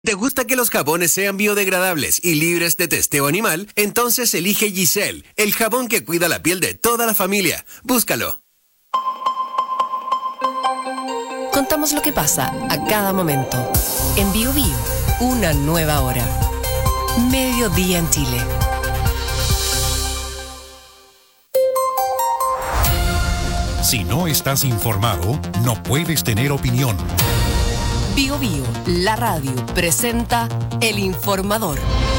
¿Te gusta que los jabones sean biodegradables y libres de testeo animal? Entonces elige Giselle, el jabón que cuida la piel de toda la familia. Búscalo. Contamos lo que pasa a cada momento. En Bio Bio, una nueva hora. Mediodía en Chile. Si no estás informado, no puedes tener opinión. Bio Bio, la radio, presenta El Informador.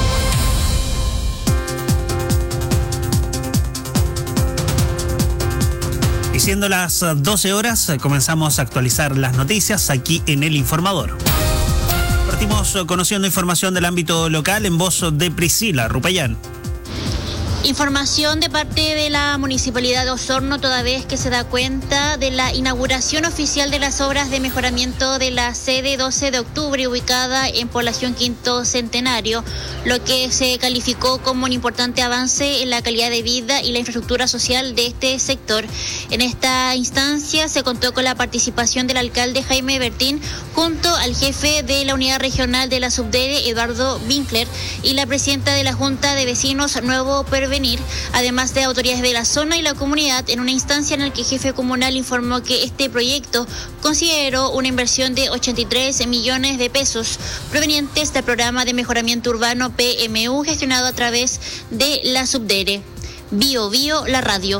Y siendo las 12 horas, comenzamos a actualizar las noticias aquí en El Informador. Partimos conociendo información del ámbito local en voz de Priscila Rupayán. Información de parte de la Municipalidad de Osorno, toda vez que se da cuenta de la inauguración oficial de las obras de mejoramiento de la sede 12 de octubre ubicada en Población Quinto Centenario, lo que se calificó como un importante avance en la calidad de vida y la infraestructura social de este sector. En esta instancia se contó con la participación del alcalde Jaime Bertín junto al jefe de la unidad regional de la Subdere, Eduardo Winkler, y la presidenta de la Junta de Vecinos Nuevo Pervenir, además de autoridades de la zona y la comunidad, en una instancia en la que el jefe comunal informó que este proyecto consideró una inversión de 83 millones de pesos provenientes del programa de mejoramiento urbano PMU gestionado a través de la Subdere. Bio Bio, la radio.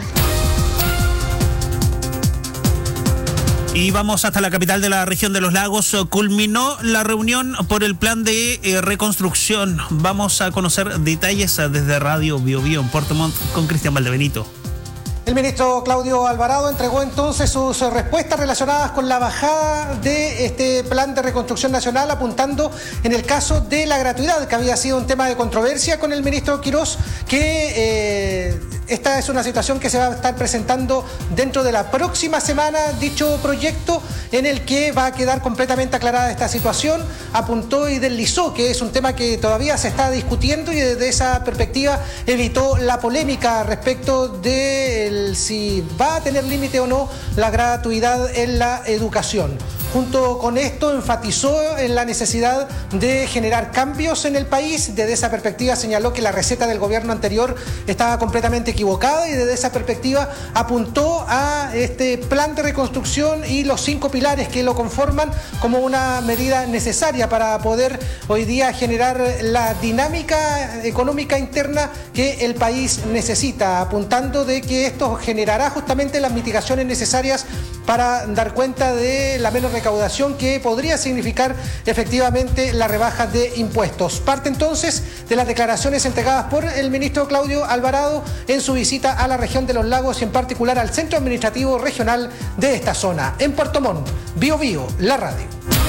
Y vamos hasta la capital de la región de los lagos. Culminó la reunión por el plan de reconstrucción. Vamos a conocer detalles desde Radio Bio Bio en Puerto Montt con Cristian Valdebenito. El ministro Claudio Alvarado entregó entonces sus respuestas relacionadas con la bajada de este plan de reconstrucción nacional, apuntando en el caso de la gratuidad, que había sido un tema de controversia con el ministro Quirós, que esta es una situación que se va a estar presentando dentro de la próxima semana, dicho proyecto, en el que va a quedar completamente aclarada esta situación. Apuntó y deslizó que es un tema que todavía se está discutiendo y desde esa perspectiva evitó la polémica respecto de si va a tener límite o no la gratuidad en la educación. Junto con esto enfatizó en la necesidad de generar cambios en el país. Desde esa perspectiva señaló que la receta del gobierno anterior estaba completamente equivocada y desde esa perspectiva apuntó a este plan de reconstrucción y los 5 pilares que lo conforman como una medida necesaria para poder hoy día generar la dinámica económica interna que el país necesita, apuntando de que esto generará justamente las mitigaciones necesarias para dar cuenta de la menos recaudación que podría significar efectivamente la rebaja de impuestos. Parte entonces de las declaraciones entregadas por el ministro Claudio Alvarado en su visita a la región de los lagos y en particular al centro administrativo regional de esta zona. En Puerto Montt, Bio Bio, la radio.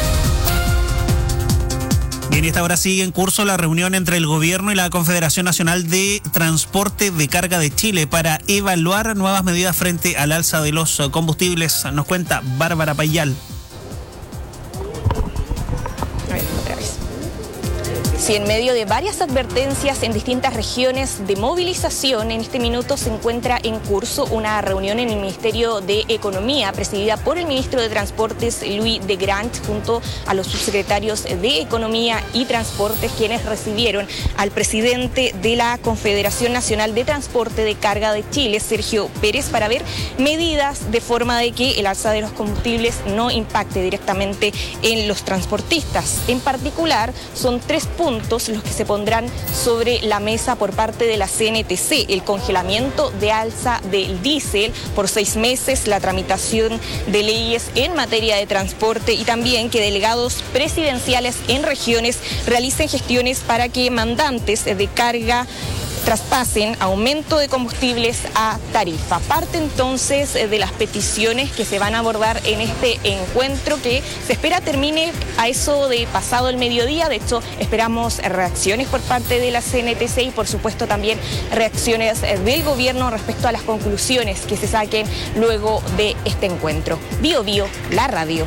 Bien, y esta hora sigue en curso la reunión entre el gobierno y la Confederación Nacional de Transporte de Carga de Chile para evaluar nuevas medidas frente al alza de los combustibles. Nos cuenta Bárbara Payal. Si en medio de varias advertencias en distintas regiones de movilización, en este minuto se encuentra en curso una reunión en el Ministerio de Economía presidida por el ministro de Transportes, Louis de Grant, junto a los subsecretarios de Economía y Transportes, quienes recibieron al presidente de la Confederación Nacional de Transporte de Carga de Chile, Sergio Pérez, para ver medidas de forma de que el alza de los combustibles no impacte directamente en los transportistas. En particular, son 3 puntos los que se pondrán sobre la mesa por parte de la CNTC: el congelamiento de alza del diésel por 6 meses, la tramitación de leyes en materia de transporte y también que delegados presidenciales en regiones realicen gestiones para que mandantes de carga traspasen aumento de combustibles a tarifa. Parte entonces de las peticiones que se van a abordar en este encuentro, que se espera termine a eso de pasado el mediodía. De hecho, esperamos reacciones por parte de la CNTC y por supuesto también reacciones del gobierno respecto a las conclusiones que se saquen luego de este encuentro. Bio Bio, la radio.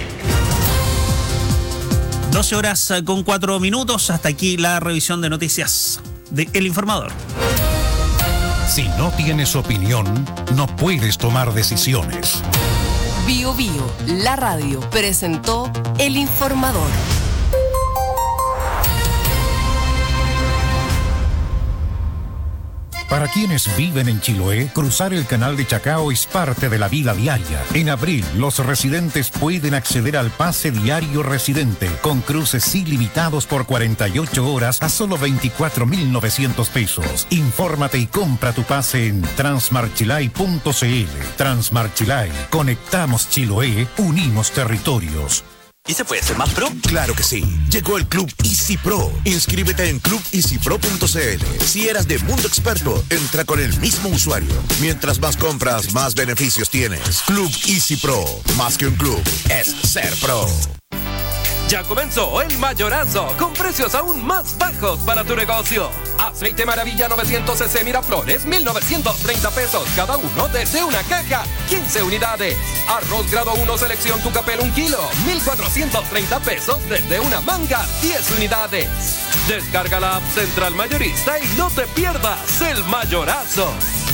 12 horas con 4 minutos. Hasta aquí la revisión de noticias de El Informador. Si no tienes opinión, no puedes tomar decisiones. Bio Bio, la radio, presentó El Informador. Para quienes viven en Chiloé, cruzar el canal de Chacao es parte de la vida diaria. En abril, los residentes pueden acceder al pase diario residente, con cruces ilimitados por 48 horas a solo 24.900 pesos. Infórmate y compra tu pase en transmarchilay.cl. Transmarchilay. Conectamos Chiloé, unimos territorios. ¿Y se puede ser más pro? Claro que sí. Llegó el Club Easy Pro. Inscríbete en clubeasypro.cl. Si eras de Mundo Experto, entra con el mismo usuario. Mientras más compras, más beneficios tienes. Club Easy Pro. Más que un club, es ser pro. Ya comenzó el mayorazo, con precios aún más bajos para tu negocio. Aceite Maravilla 900 cc Miraflores, 1,930 pesos cada uno desde una caja, 15 unidades. Arroz grado 1 selección Tucapel 1 kilo, 1,430 pesos desde una manga, 10 unidades. Descarga la app Central Mayorista y no te pierdas el mayorazo.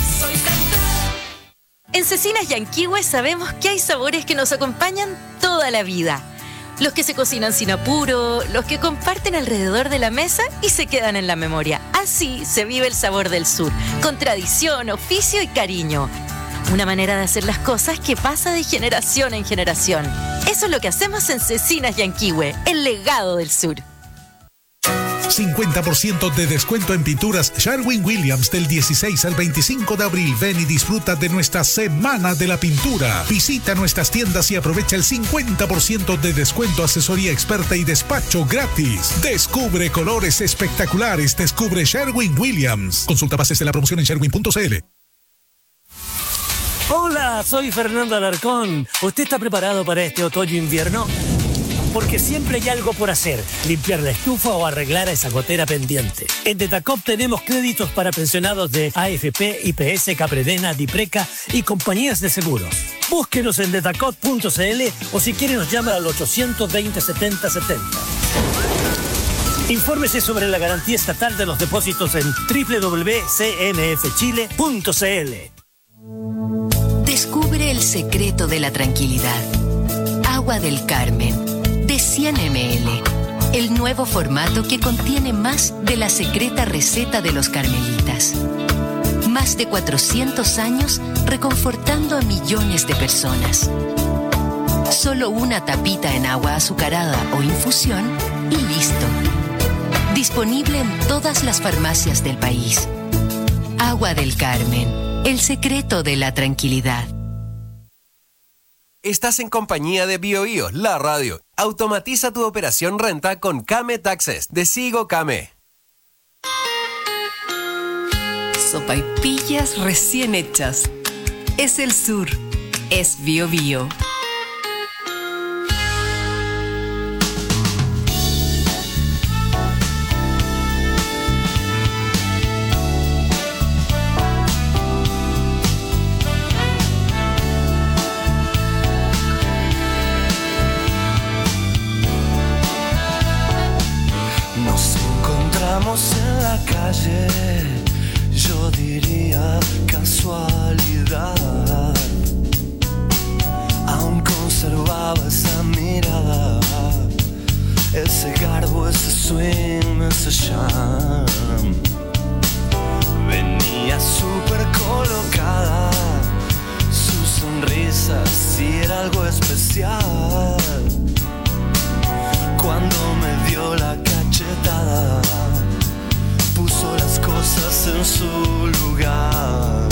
En Cecinas Yanquihue sabemos que hay sabores que nos acompañan toda la vida. Los que se cocinan sin apuro, los que comparten alrededor de la mesa y se quedan en la memoria. Así se vive el sabor del sur, con tradición, oficio y cariño. Una manera de hacer las cosas que pasa de generación en generación. Eso es lo que hacemos en Cecinas Yanquihue, el legado del sur. 50% de descuento en pinturas Sherwin-Williams del 16 al 25 de abril. Ven y disfruta de nuestra Semana de la Pintura. Visita nuestras tiendas y aprovecha el 50% de descuento, asesoría experta y despacho gratis. Descubre colores espectaculares. Descubre Sherwin-Williams. Consulta bases de la promoción en sherwin.cl. Hola, soy Fernando Alarcón. ¿Usted está preparado para este otoño-invierno? Porque siempre hay algo por hacer, limpiar la estufa o arreglar a esa gotera pendiente. En Detacop tenemos créditos para pensionados de AFP, IPS, Capredena, Dipreca y compañías de seguros. Búsquenos en detacop.cl o si quiere nos llama al 820-7070. Infórmese sobre la garantía estatal de los depósitos en www.cmfchile.cl. Descubre el secreto de la tranquilidad. Agua del Carmen. De 100 ml, el nuevo formato que contiene más de la secreta receta de los carmelitas. Más de 400 años reconfortando a millones de personas. Solo una tapita en agua azucarada o infusión y listo. Disponible en todas las farmacias del país. Agua del Carmen, el secreto de la tranquilidad. Estás en compañía de BioBio, la radio. Automatiza tu operación renta con Kame Taxes de Sigo Kame. Sopaipillas recién hechas. Es el sur. Es BioBio. En la calle, yo diría casualidad. Aún conservaba esa mirada, ese garbo, ese swing, ese charm. Venía súper colocada, su sonrisa sí era algo especial. Cuando me dio la cachetada, puso las cosas en su lugar.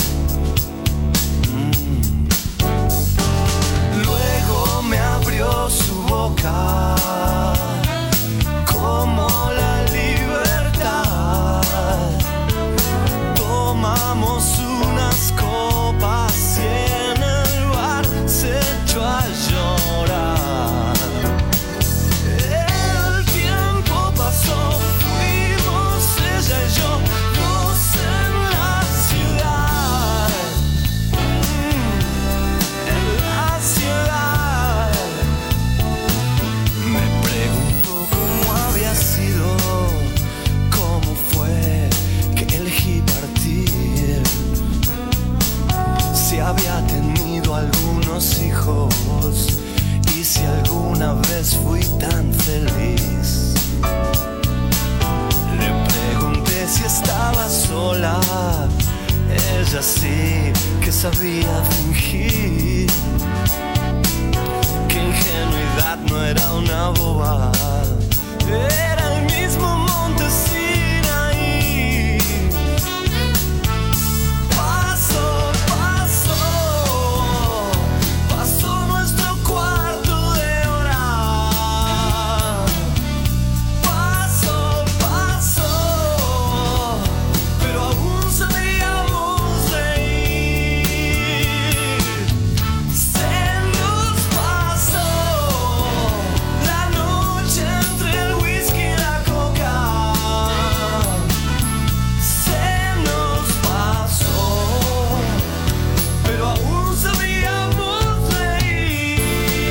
Luego me abrió su boca como la podía fingir que ingenuidad no era una boba. Era el mismo monte Sinaí. Pasó, pasó, pasó nuestro cuarto de hora. Pasó, pasó, pero aún sabíamos reír. Se nos pasó la noche entre el whisky y la coca. Se nos pasó, pero aún sabíamos reír.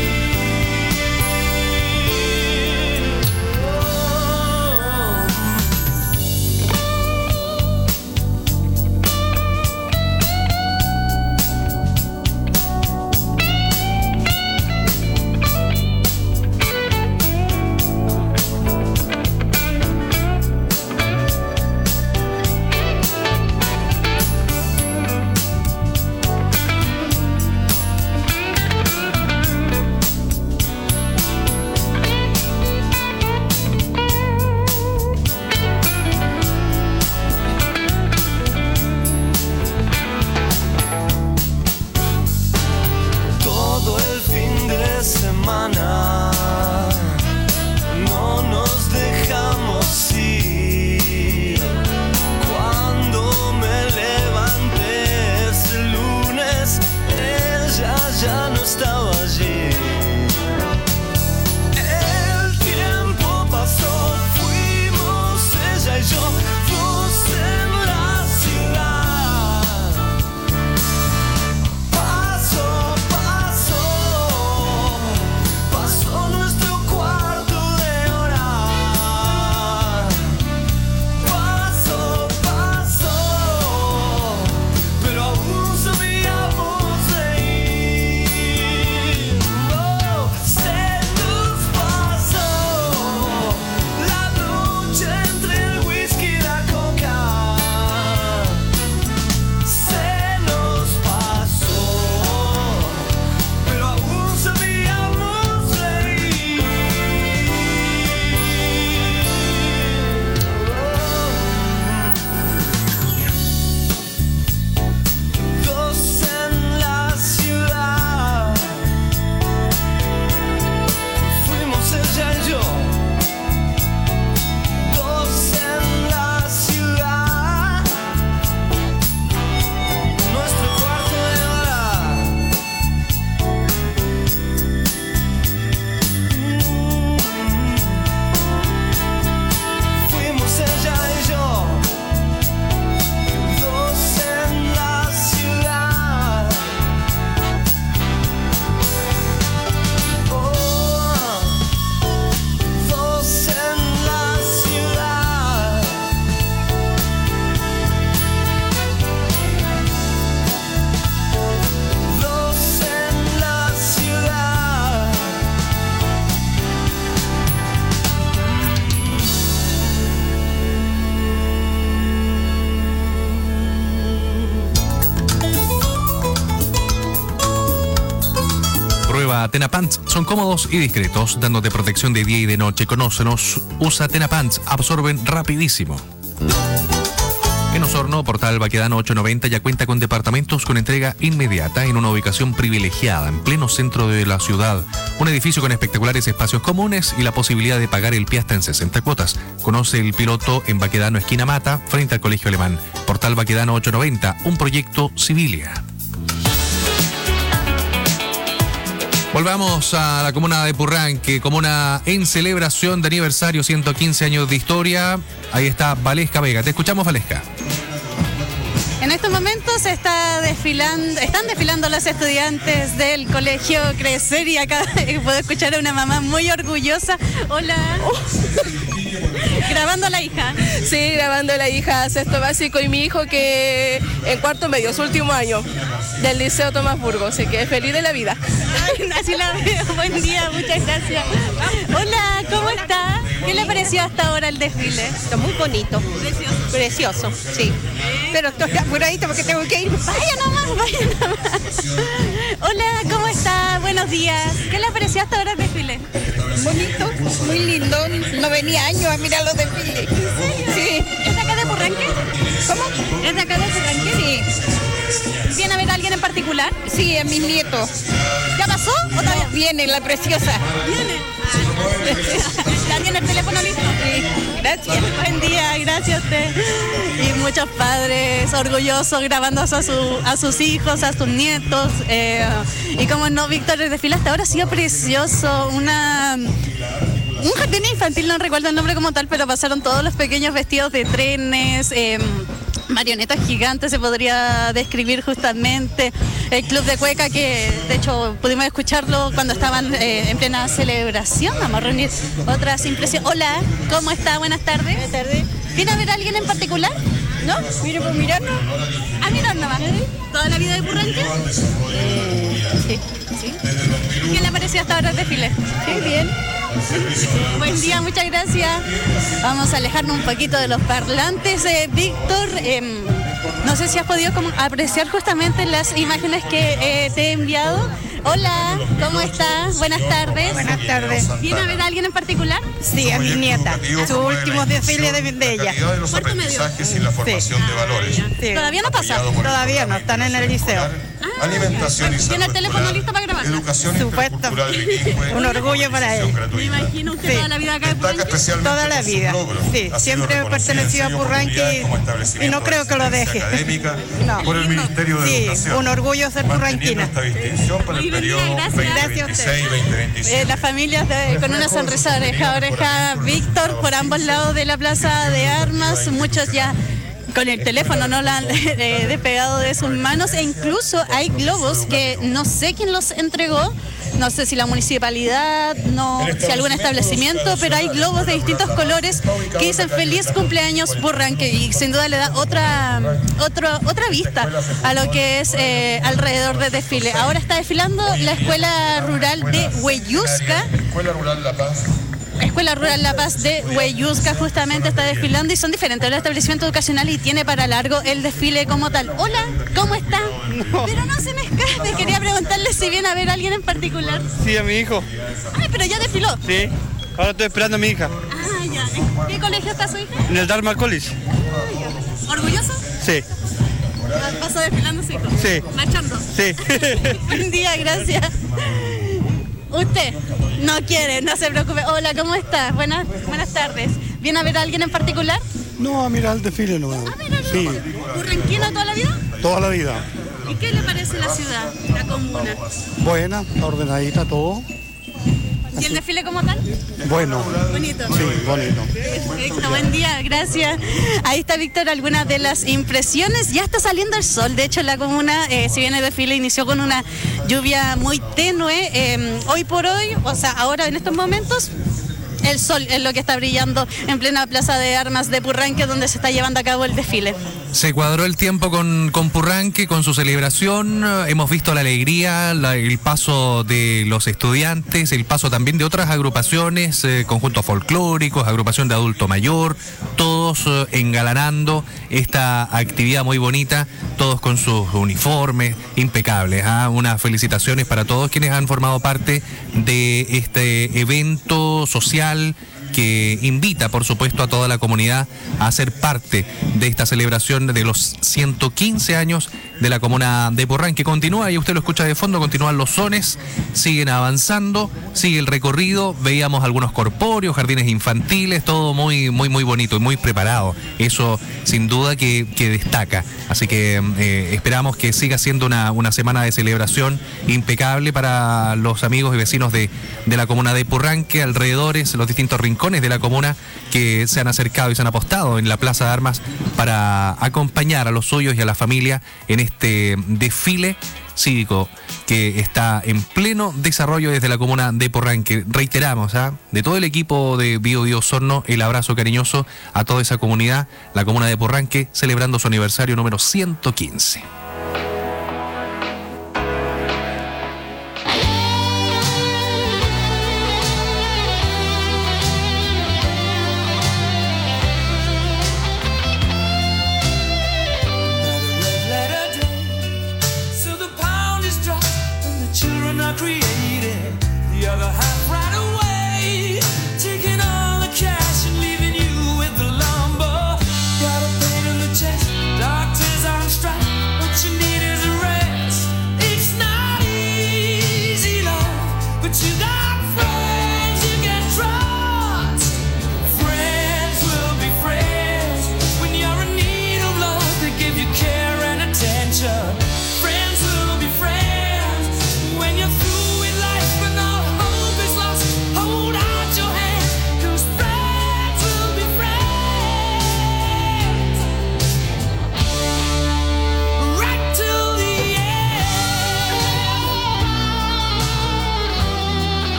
Todo el fin de semana no nos dejamos ir. Cuando me levanté ese lunes, ella ya no estaba allí. El tiempo pasó, fuimos ella y yo, dos en la ciudad. Pasó, pasó, pasó nuestro cuarto de hora. Pasó, pasó, pero aún sabíamos reír. Oh, se nos pasó la noche entre el whisky y la coca. Se nos pasó, pero aún sabíamos reír. Dos en la ciudad, fuimos ella y yo. Dos en la ciudad, nuestro cuarto de hora. Fuimos ella y yo, dos en la ciudad. Oh, dos en la ciudad. Dos en la ciudad. Prueba Tena Pants. Son cómodos y discretos, dándote protección de día y de noche. Conócenos. Usa Tena Pants. Absorben rapidísimo. En Osorno, Portal Baquedano 890 ya cuenta con departamentos con entrega inmediata en una ubicación privilegiada, en pleno centro de la ciudad. Un edificio con espectaculares espacios comunes y la posibilidad de pagar el pie hasta en 60 cuotas. Conoce el piloto en Baquedano, esquina Mata, frente al Colegio Alemán. Portal Baquedano 890, un proyecto Civilia. Volvamos a la comuna de Purranque, comuna en celebración de aniversario, 115 años de historia. Ahí está Valesca Vega. Te escuchamos, Valesca. En estos momentos están desfilando los estudiantes del colegio Crecer y acá puedo escuchar a una mamá muy orgullosa. Hola. ¿Grabando a la hija? Sí, grabando a la hija, sexto básico, y mi hijo que en cuarto medio, su último año, del Liceo Tomás Burgos, así que feliz de la vida. Así la veo. Buen día, muchas gracias. Hola, ¿cómo está? ¿Qué le pareció hasta ahora el desfile? Está muy bonito. Precioso, sí. Pero estoy apuradita porque tengo que ir. Vaya nomás, vaya nomás. Hola, ¿cómo está? Buenos días. ¿Qué le pareció hasta ahora el desfile? Bonito, muy lindo. No venía años a mirar los desfiles. ¿En serio? Sí. ¿Es de acá de Purranque? ¿Cómo? ¿Es de acá de Purranque? Sí. ¿Viene a ver a alguien en particular? Sí, a mis nietos. ¿Ya pasó o todavía? Viene la preciosa. ¿Viene? ¿Ya tiene el teléfono listo? Sí. Gracias. Buen día, gracias a usted. Y muchos padres orgullosos grabando a sus hijos, a sus nietos. Y como no, Víctor, el desfile hasta ahora ha sido precioso. Un jardín infantil, no recuerdo el nombre como tal, pero pasaron todos los pequeños vestidos de trenes. Marionetas gigantes se podría describir justamente. El club de cueca que de hecho pudimos escucharlo cuando estaban en plena celebración. Vamos a reunir otras impresiones. Hola, ¿cómo está? Buenas tardes. Buenas tardes. ¿Viene a ver a alguien en particular? ¿No? Mire por mirarnos. A mirar nomás. ¿Toda la vida de Purranque? Sí. ¿Sí? ¿Qué le pareció hasta ahora el desfile? Sí, bien. Buen día, muchas gracias. Vamos a alejarnos un poquito de los parlantes. Víctor, no sé si has podido apreciar justamente las imágenes que te he enviado. Hola, ¿cómo estás? Buenas tardes. Buenas tardes. ¿Viene a ver a alguien en particular? Sí, a mi nieta. Su último desfile de ella. ¿Cuarto medio? Y la formación de valores. Sí. ¿Todavía no pasa? Todavía no, están en el liceo. Alimentación y ¿Tiene el teléfono listo para grabar? Educación intercultural bilingüe. Un orgullo para él. Me imagino usted Sí. toda la vida acá de Purranque. Toda la vida. Sí, siempre he pertenecido a Purranque y no creo que lo deje. No. Por el Ministerio de Sí, Educación. un orgullo ser Manteniendo purranquina. esta distinción para el periodo Gracias. 2026-2027. Las familias con una sonrisa oreja a oreja. Víctor, por ambos lados de la Plaza de Armas, muchos ya con el teléfono no la han despegado de sus manos e incluso hay globos que no sé quién los entregó. No sé si la municipalidad, si algún establecimiento, pero hay globos de distintos colores que dicen feliz cumpleaños Purranque y sin duda le da otra vista a lo que es alrededor del desfile. Ahora está desfilando la Escuela Rural de Hueyusca. Escuela Rural La Paz de Hueyusca justamente está desfilando y son diferentes los establecimientos educacionales y tiene para largo el desfile como tal. Hola, ¿cómo está? No. Pero no se me escape, quería preguntarle si viene a ver a alguien en particular. Sí, a mi hijo. Ay, pero ya desfiló. Sí, ahora estoy esperando a mi hija. Ah, ya. ¿En qué colegio está su hija? En el Dharma College. ¿Orgulloso? Sí. ¿Pasó desfilando su hijo? Sí. ¿Marchando? Sí. Buen día, gracias. Usted no quiere, no se preocupe. Hola, ¿cómo estás? Buenas tardes. ¿Viene a ver a alguien en particular? No, a mirar el desfile nomás. Sí, ¿Purranquino toda la vida? toda la vida. ¿Y qué le parece la ciudad, la comuna? Buena, ordenadita, todo. ¿Y el desfile como tal? Bueno. Bonito. Sí, bonito. Perfecto, buen día, gracias. Ahí está, Víctor, algunas de las impresiones. Ya está saliendo el sol, de hecho la comuna, si bien el desfile inició con una lluvia muy tenue, hoy por hoy, o sea, ahora en estos momentos, el sol es lo que está brillando en plena Plaza de Armas de Purranque, donde se está llevando a cabo el desfile. Se cuadró el tiempo con Purranque, con su celebración. Hemos visto la alegría, el paso de los estudiantes, el paso también de otras agrupaciones, conjuntos folclóricos, agrupación de adulto mayor, todos engalanando esta actividad muy bonita, todos con sus uniformes impecables. Unas felicitaciones para todos quienes han formado parte de este evento social que invita, por supuesto, a toda la comunidad a ser parte de esta celebración de los 115 años de la comuna de Purranque. Continúa, y usted lo escucha de fondo, continúan los sones, siguen avanzando, sigue el recorrido, veíamos algunos corpóreos, jardines infantiles, todo muy, muy, muy bonito y muy preparado. Eso, sin duda, que destaca. Así que esperamos que siga siendo una semana de celebración impecable para los amigos y vecinos de la comuna de Purranque, alrededores, los distintos rincones de la comuna que se han acercado y se han apostado en la Plaza de Armas para acompañar a los suyos y a la familia en este desfile cívico que está en pleno desarrollo desde la comuna de Purranque. Reiteramos, de todo el equipo de Bio Bio Osorno, el abrazo cariñoso a toda esa comunidad, la comuna de Purranque, celebrando su aniversario número 115.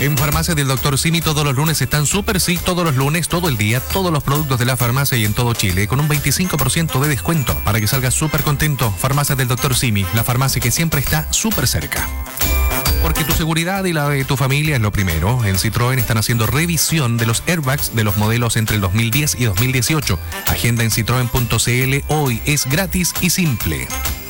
En Farmacias del Dr. Simi todos los lunes están súper, sí, todos los lunes, todo el día, todos los productos de la farmacia y en todo Chile, con un 25% de descuento para que salgas súper contento. Farmacias del Dr. Simi, la farmacia que siempre está súper cerca. Porque tu seguridad y la de tu familia es lo primero. En Citroën están haciendo revisión de los airbags de los modelos entre el 2010 y 2018. Agenda en citroen.cl hoy, es gratis y simple.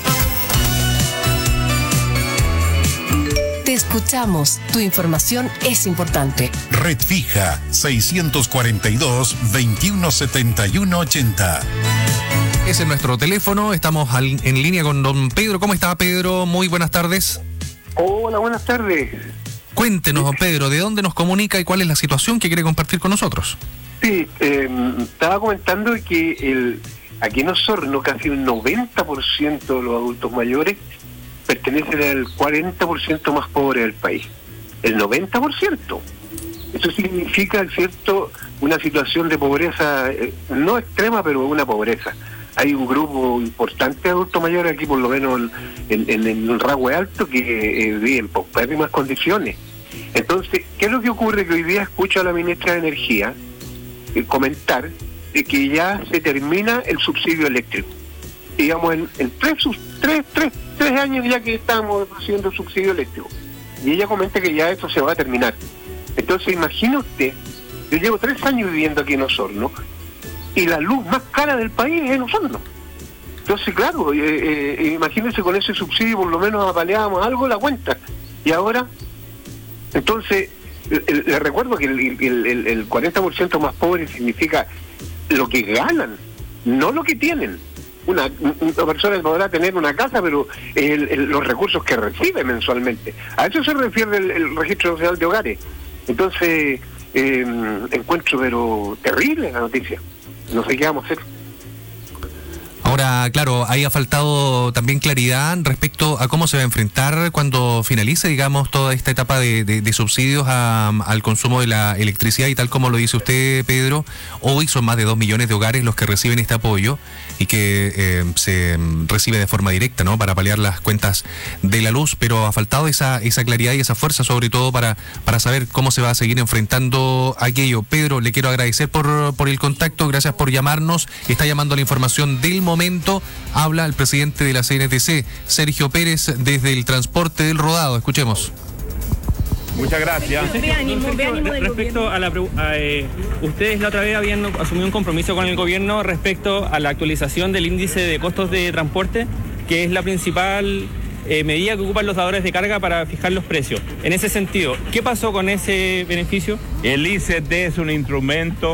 Te escuchamos. Tu información es importante. Red fija 642-217180. Ese es nuestro teléfono. Estamos en línea con don Pedro. ¿Cómo está, Pedro? Muy buenas tardes. Hola, buenas tardes. Cuéntenos, don Pedro, ¿de dónde nos comunica y cuál es la situación que quiere compartir con nosotros? Sí, estaba comentando que aquí en Osorno casi un 90% de los adultos mayores pertenecen al 40% más pobre del país. El 90%. Eso significa, ¿cierto?, una situación de pobreza, no extrema, pero una pobreza. Hay un grupo importante de adultos mayores aquí, por lo menos en el Rahue Alto, que vive en paupérrimas condiciones. Entonces, ¿qué es lo que ocurre? Que hoy día escucho a la ministra de Energía comentar que ya se termina el subsidio eléctrico. Digamos, en tres años ya que estamos recibiendo el subsidio eléctrico. Y ella comenta que ya eso se va a terminar. Entonces, imagine usted, yo llevo 3 años viviendo aquí en Osorno, y la luz más cara del país es en Osorno. Entonces, claro, imagínense, con ese subsidio por lo menos apaleábamos algo la cuenta. Y ahora, entonces, les recuerdo que el 40% más pobre significa lo que ganan, no lo que tienen. Una persona podrá tener una casa, pero los recursos que recibe mensualmente. A eso se refiere el Registro Nacional de Hogares. Entonces, encuentro pero terrible la noticia. No sé qué vamos a hacer. Ahora, claro, ahí ha faltado también claridad respecto a cómo se va a enfrentar cuando finalice, digamos, toda esta etapa de subsidios al consumo de la electricidad, y tal como lo dice usted, Pedro, hoy son más de 2 millones de hogares los que reciben este apoyo y que se recibe de forma directa, ¿no?, para paliar las cuentas de la luz, pero ha faltado esa claridad y esa fuerza, sobre todo para saber cómo se va a seguir enfrentando aquello. Pedro, le quiero agradecer por el contacto, gracias por llamarnos. Está llamando la información del momento. Habla el presidente de la CNTC, Sergio Pérez, desde el transporte del Rodado. Escuchemos. Muchas gracias. Respecto a ustedes la otra vez habían asumido un compromiso con el gobierno respecto a la actualización del índice de costos de transporte, que es la principal medida que ocupan los dadores de carga para fijar los precios. En ese sentido, ¿qué pasó con ese beneficio? El ICT es un instrumento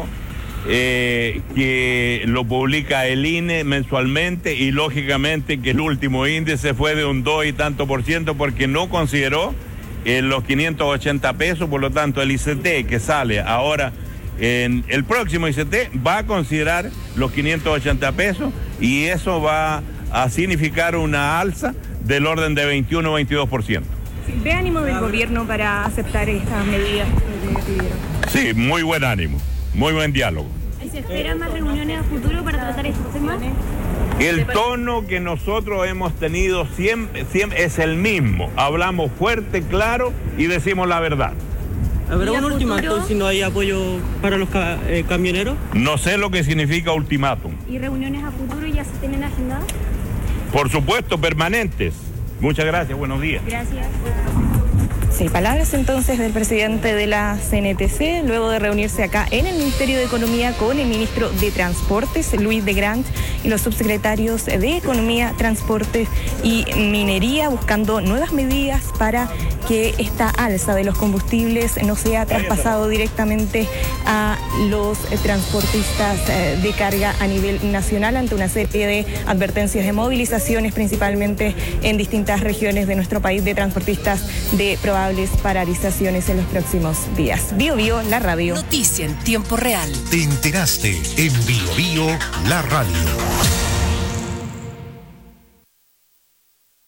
que lo publica el INE mensualmente, y lógicamente que el último índice fue de un 2 y tanto por ciento porque no consideró los 580 pesos, por lo tanto el ICT que sale ahora en el próximo ICT va a considerar los 580 pesos, y eso va a significar una alza del orden de 21 o 22%. ¿Ve ánimo del gobierno para aceptar estas medidas que pidieron? Sí, muy buen ánimo, muy buen diálogo. ¿Y se esperan más reuniones a futuro para tratar estos temas? El tono que nosotros hemos tenido siempre es el mismo. Hablamos fuerte, claro y decimos la verdad. ¿Habrá un ultimátum si no hay apoyo para los camioneros? No sé lo que significa ultimátum. ¿Y reuniones a futuro ya se tienen agendadas? Por supuesto, permanentes. Muchas gracias, buenos días. Gracias. Sí, palabras entonces del presidente de la CNTC, luego de reunirse acá en el Ministerio de Economía con el ministro de Transportes, Luis de Grant, y los subsecretarios de Economía, Transportes y Minería, buscando nuevas medidas para que esta alza de los combustibles no sea traspasado directamente a los transportistas de carga a nivel nacional, ante una serie de advertencias de movilizaciones, principalmente en distintas regiones de nuestro país, de transportistas de probables paralizaciones en los próximos días. Bio Bio, la radio. Noticia en tiempo real. Te enteraste en Bio Bio, la radio.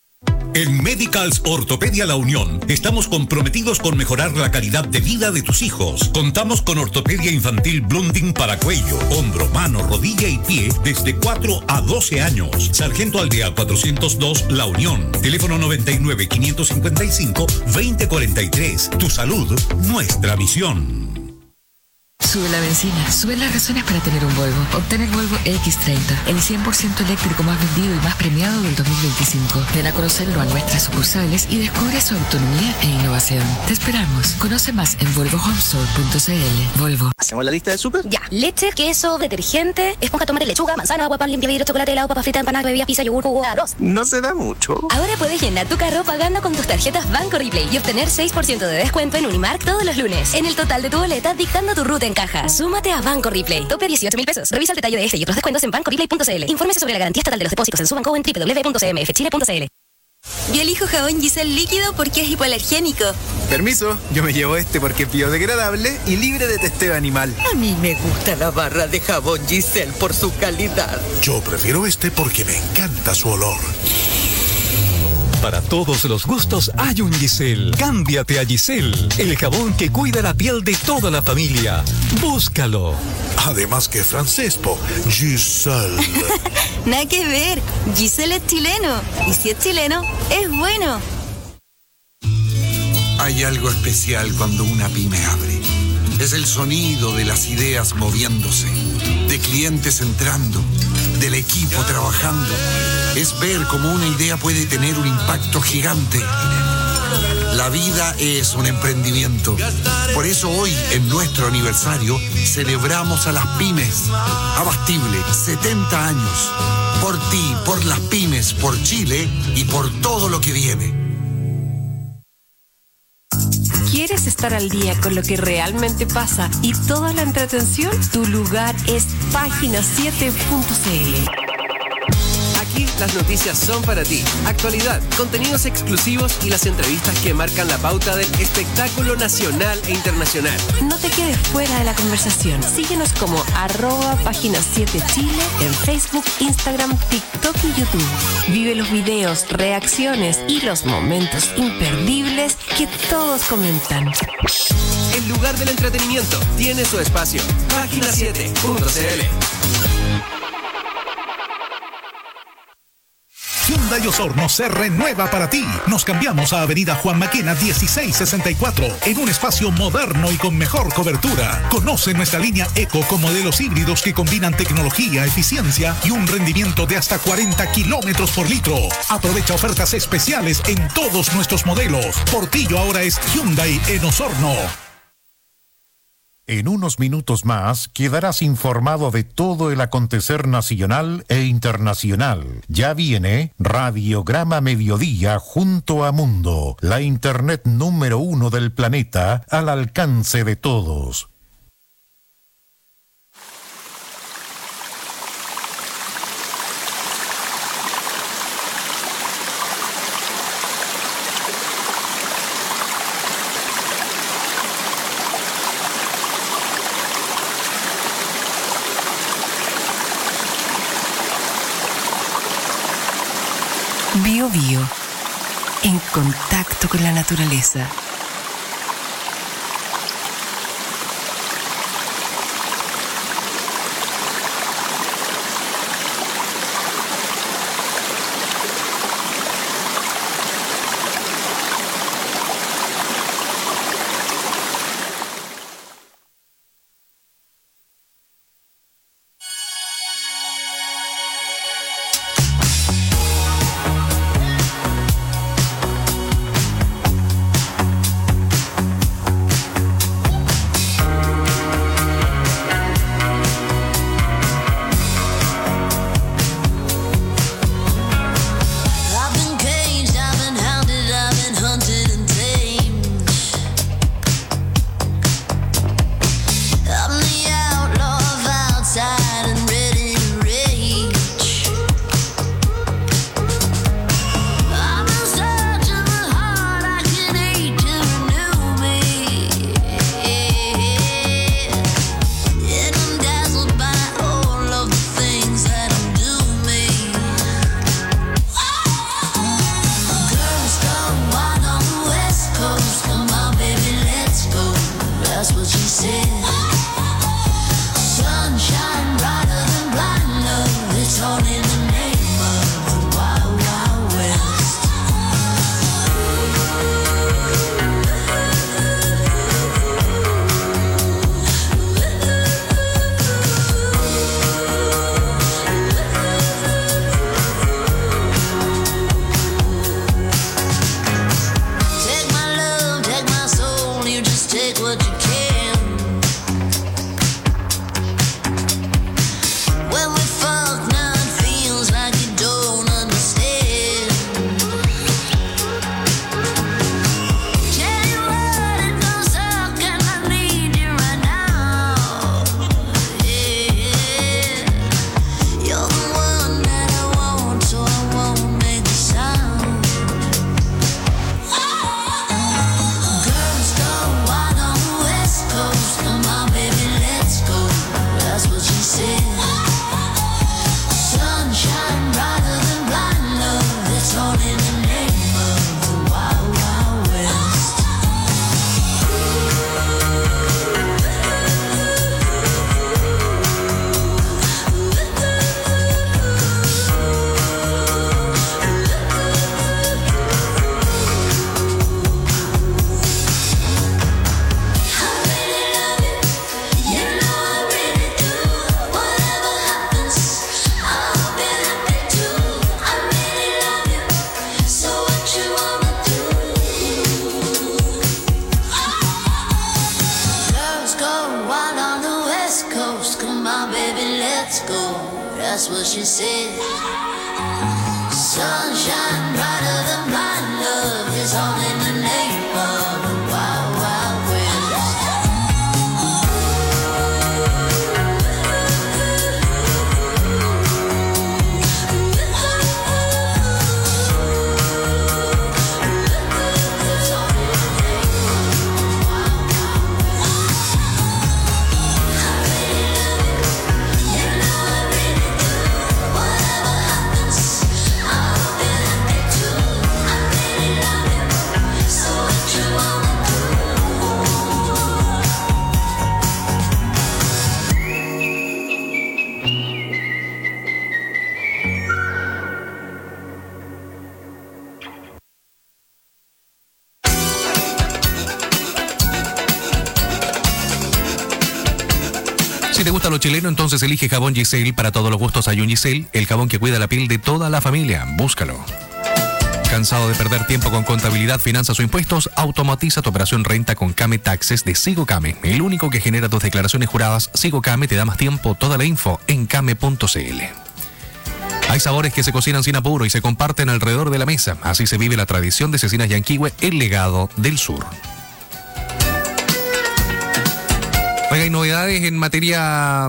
En Medicals Ortopedia La Unión estamos comprometidos con mejorar la calidad de vida de tus hijos. Contamos con ortopedia infantil Blunding para cuello, hombro, mano, rodilla y pie desde 4 a 12 años. Sargento Aldea 402 La Unión. Teléfono 99 555 2043. Tu salud, nuestra misión. Sube la benzina, sube las razones para tener un Volvo. Obtén el Volvo X30, el 100% eléctrico más vendido y más premiado del 2025. Ven a conocerlo a nuestras sucursales y descubre su autonomía e innovación. Te esperamos. Conoce más en volvohomestore.cl. Volvo. ¿Hacemos la lista de súper? Ya. Leche, queso, detergente, esponja, tomate, lechuga, manzana, agua, pan, limpia vidrio, chocolate, helado, papa frita, empanada, bebida, pizza, yogur, jugo, arroz. No se da mucho. Ahora puedes llenar tu carro pagando con tus tarjetas Banco Replay y obtener 6% de descuento en Unimark todos los lunes. En el total de tu boleta, dictando tu ruta en caja. Súmate a Banco Replay. Tope 18.000 pesos. Revisa el detalle de este y otros descuentos en bancoreplay.cl. Infórmese sobre la garantía estatal de los depósitos en su banco en www.cmfchile.cl. Yo elijo jabón Giselle líquido porque es hipoalergénico. Permiso, yo me llevo este porque es biodegradable y libre de testeo animal. A mí me gusta la barra de jabón Giselle por su calidad. Yo prefiero este porque me encanta su olor. Para todos los gustos hay un Giselle. Cámbiate a Giselle, el jabón que cuida la piel de toda la familia. Búscalo. Además que francés, po. Giselle. Nada que ver. Giselle es chileno. Y si es chileno, es bueno. Hay algo especial cuando una pyme abre. Es el sonido de las ideas moviéndose, de clientes entrando, del equipo trabajando. Es ver cómo una idea puede tener un impacto gigante. La vida es un emprendimiento. Por eso hoy, en nuestro aniversario, celebramos a las pymes. Abastible, 70 años. Por ti, por las pymes, por Chile y por todo lo que viene. ¿Quieres estar al día con lo que realmente pasa y toda la entretención? Tu lugar es página7.cl. Aquí las noticias son para ti. Actualidad, contenidos exclusivos y las entrevistas que marcan la pauta del espectáculo nacional e internacional. No te quedes fuera de la conversación. Síguenos como @página7chile en Facebook, Instagram, TikTok y YouTube. Vive los videos, reacciones y los momentos imperdibles que todos comentan. El lugar del entretenimiento tiene su espacio. Página7.cl. Hyundai Osorno se renueva para ti. Nos cambiamos a Avenida Juan Maquena 1664 en un espacio moderno y con mejor cobertura. Conoce nuestra línea Eco con modelos híbridos que combinan tecnología, eficiencia y un rendimiento de hasta 40 kilómetros por litro. Aprovecha ofertas especiales en todos nuestros modelos. Portillo ahora es Hyundai en Osorno. En unos minutos más quedarás informado de todo el acontecer nacional e internacional. Ya viene Radiograma Mediodía junto a Mundo, la internet número 1 del planeta al alcance de todos. Bio Bio, en contacto con la naturaleza. that's what she said. Sunshine brighter than my love is all in the name of the wild, wild Si te gusta lo chileno, entonces elige jabón Giselle. Para todos los gustos hay un Giselle, el jabón que cuida la piel de toda la familia. Búscalo. ¿Cansado de perder tiempo con contabilidad, finanzas o impuestos? Automatiza tu operación renta con Came Taxes de SigoCame. El único que genera tus declaraciones juradas. SigoCame te da más tiempo. Toda la info en came.cl. Hay sabores que se cocinan sin apuro y se comparten alrededor de la mesa. Así se vive la tradición de Cecinas Yanquihue, el legado del sur. Oiga, hay novedades en materia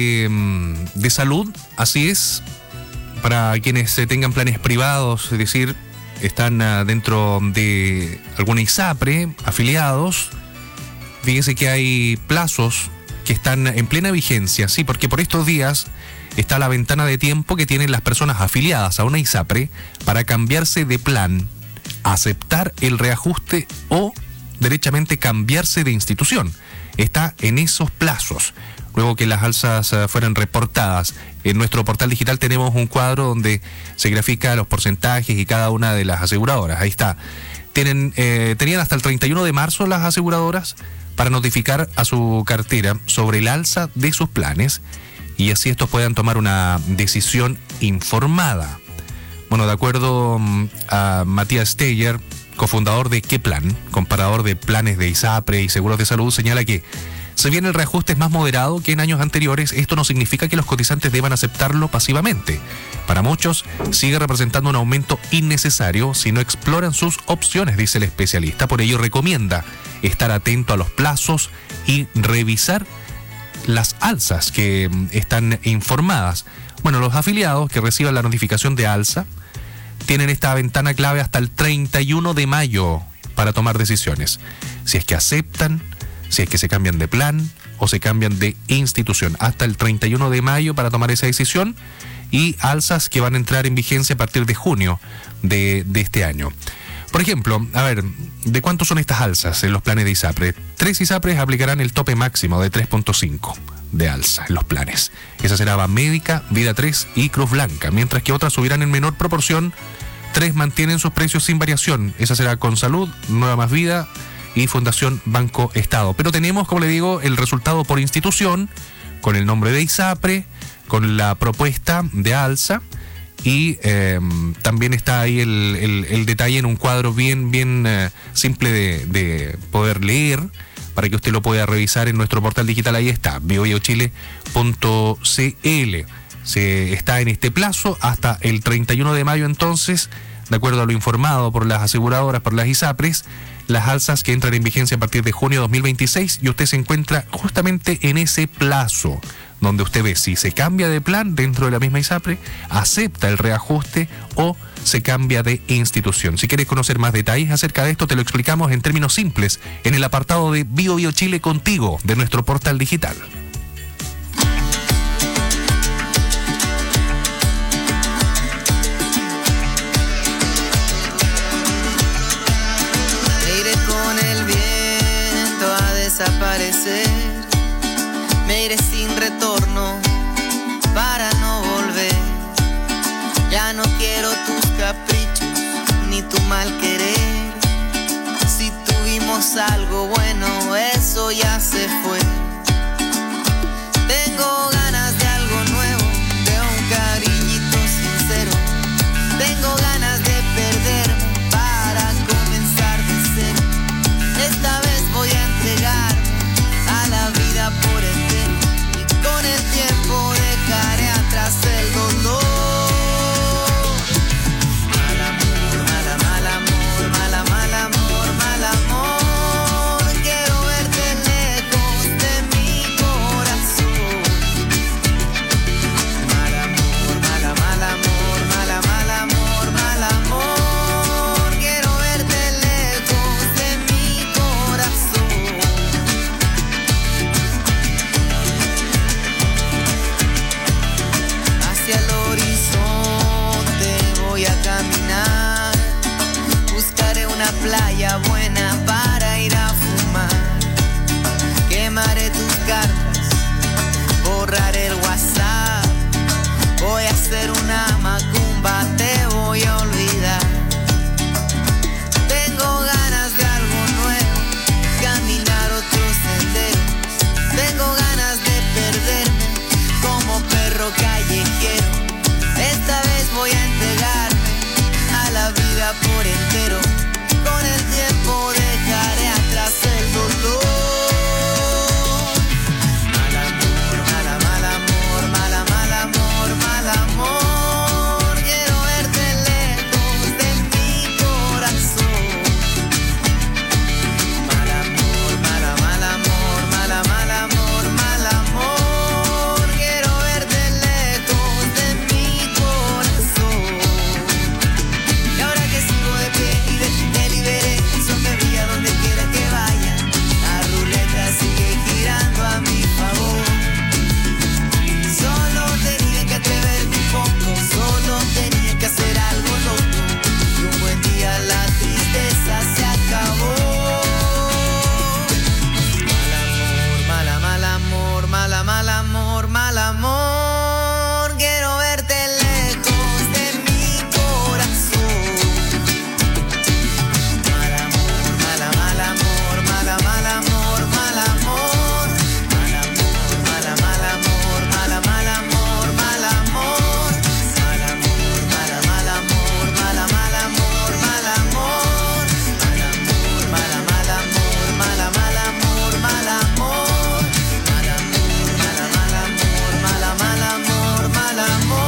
de salud, así es, para quienes tengan planes privados, es decir, están dentro de alguna ISAPRE, afiliados. Fíjense que hay plazos que están en plena vigencia, sí, porque por estos días está la ventana de tiempo que tienen las personas afiliadas a una ISAPRE para cambiarse de plan, aceptar el reajuste o derechamente cambiarse de institución. Está en esos plazos. Luego que las alzas fueran reportadas, en nuestro portal digital tenemos un cuadro donde se grafica los porcentajes y cada una de las aseguradoras. Ahí está. Tenían hasta el 31 de marzo las aseguradoras para notificar a su cartera sobre el alza de sus planes y así estos puedan tomar una decisión informada. Bueno, de acuerdo a Matías Steyer, cofundador de ¿Qué Plan?, comparador de planes de ISAPRE y seguros de salud, señala que si bien el reajuste es más moderado que en años anteriores, esto no significa que los cotizantes deban aceptarlo pasivamente. Para muchos, sigue representando un aumento innecesario si no exploran sus opciones, dice el especialista. Por ello, recomienda estar atento a los plazos y revisar las alzas que están informadas. Bueno, los afiliados que reciban la notificación de alza tienen esta ventana clave hasta el 31 de mayo para tomar decisiones. Si es que aceptan, si es que se cambian de plan o se cambian de institución. Hasta el 31 de mayo para tomar esa decisión y alzas que van a entrar en vigencia a partir de junio de este año. Por ejemplo, a ver, ¿de cuánto son estas alzas en los planes de ISAPRE? 3 ISAPRES aplicarán el tope máximo de 3.5 de alza en los planes. Esa será Banmédica, Vida 3 y Cruz Blanca, mientras que otras subirán en menor proporción. 3 mantienen sus precios sin variación. Esa será Consalud, Nueva Más Vida y Fundación Banco Estado. Pero tenemos, como le digo, el resultado por institución, con el nombre de ISAPRE, con la propuesta de alza y también está ahí el detalle en un cuadro bien simple de poder leer, para que usted lo pueda revisar en nuestro portal digital. Ahí está, biobiochile.cl. Se está en este plazo hasta el 31 de mayo entonces, de acuerdo a lo informado por las aseguradoras, por las ISAPRES, las alzas que entran en vigencia a partir de junio de 2026 y usted se encuentra justamente en ese plazo donde usted ve si se cambia de plan dentro de la misma ISAPRE, acepta el reajuste o se cambia de institución. Si quieres conocer más detalles acerca de esto, te lo explicamos en términos simples en el apartado de Bio Bio Chile Contigo de nuestro portal digital. Me iré con el viento a desaparecer, me iré sin retorno para no volver. Ya no quiero tus caprichos ni tu mal querer. Si tuvimos algo bueno, eso ya se fue. Tengo ganas de algo nuevo, de un cariñito sincero. Tengo ganas de perderme para comenzar de cero. Esta vez voy a entregarme a la vida por entero y con el tiempo dejaré atrás el dolor. voy a caminar. Buscaré una playa buena para ir a fumar. Quemaré tus cartas, borraré el WhatsApp. Voy a hacer una macumba, te voy a olvidar. Tengo ganas de algo nuevo, caminar otros senderos. Tengo ganas de perderme como perro callejero. Esta vez voy a entregarme a la vida por entero. Con el tiempo dejaré atrás el dolor. Mal amor, mal amor, mal amor, mal amor, mal amor. Quiero verte lejos de mi corazón. Mal amor, mal amor, mal amor, mal amor. Quiero verte lejos de mi corazón. Y ahora que sigo de pie y de ti te liberé, son me guía donde quiera que vaya. La ruleta sigue girando a mi favor. Solo tenía que atreverme un poco, solo tenía que hacer algo loco. Y un buen día la tristeza se acabó. Mal amor, mal amor, mal amor. Quiero verte lejos de mi corazón. Mal amor, mal amor, mal amor, mal amor. Mal amor, mal amor, mal amor, mal amor. Mal amor, mal amor, mal amor, mal amor. Mal amor, mal amor, mal amor, mal amor. Mal amor.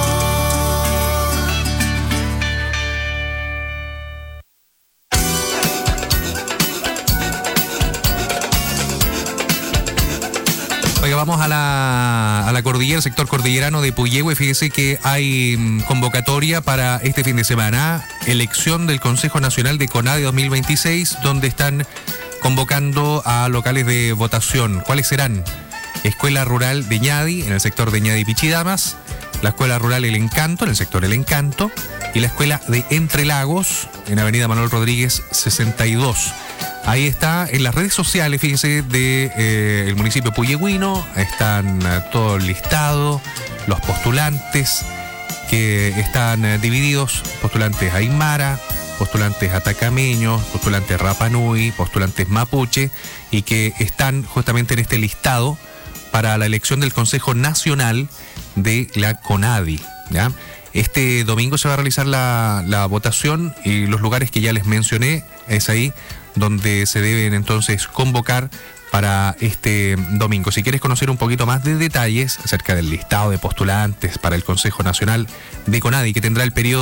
Oiga, vamos a la cordillera, el sector cordillerano de Puyehue. Fíjese que hay convocatoria para este fin de semana, elección del Consejo Nacional de CONADI 2026, donde están convocando a locales de votación. ¿Cuáles serán? Escuela Rural de Ñadi, en el sector de Ñadi Pichidamas, la Escuela Rural El Encanto, en el sector El Encanto, y la Escuela de Entre Lagos, en Avenida Manuel Rodríguez 62. Ahí está, en las redes sociales, fíjense, de el municipio puyehüino, están todo listado, los postulantes que están divididos, postulantes aymara, postulantes atacameños, postulantes rapanui, postulantes mapuche, y que están justamente en este listado para la elección del Consejo Nacional de la CONADI, ¿ya? Este domingo se va a realizar la votación y los lugares que ya les mencioné, es ahí donde se deben entonces convocar para este domingo. Si quieres conocer un poquito más de detalles acerca del listado de postulantes para el Consejo Nacional de CONADI, que tendrá el periodo